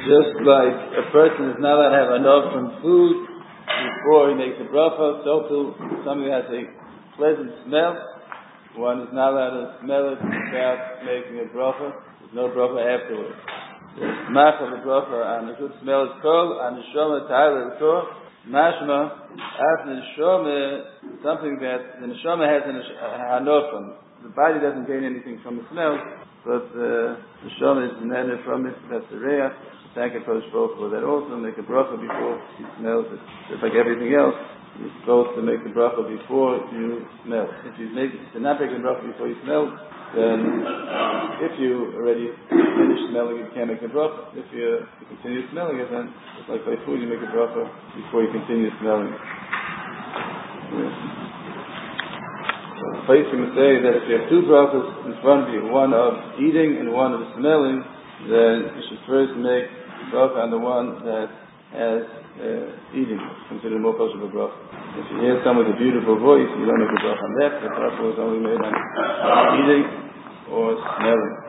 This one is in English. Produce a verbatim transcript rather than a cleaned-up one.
Just like a person is not allowed to have enough from food before he makes a bracha, so too something that has a pleasant smell, one is not allowed to smell it without making a bracha. There's no bracha afterwards. The smach of the bracha and the good smell is called and the neshama ta'ala is called mashma. After the neshama, something that the neshama has a hanor from. The body doesn't gain anything from the smell, but the uh, neshama is nene from it. That's the reach. Thank a Kodesh Baruch for that also. Make a bracha before he smells it. Just like everything else, you're supposed to make the bracha before you smell. If you make, if you're not making the bracha before you smell, then if you already finish smelling it, you can't make the bracha. If you, you continue smelling it, then just like by food, you make a bracha before you continue smelling it. Yes. So the place you can say that if you have two brachas in front of you, one of eating and one of smelling, then you should first make bracha on the one that has uh, eating, considered more kosher of a bracha. If you hear someone with a beautiful voice, you don't make a bracha on that. The bracha is only made on eating or smelling.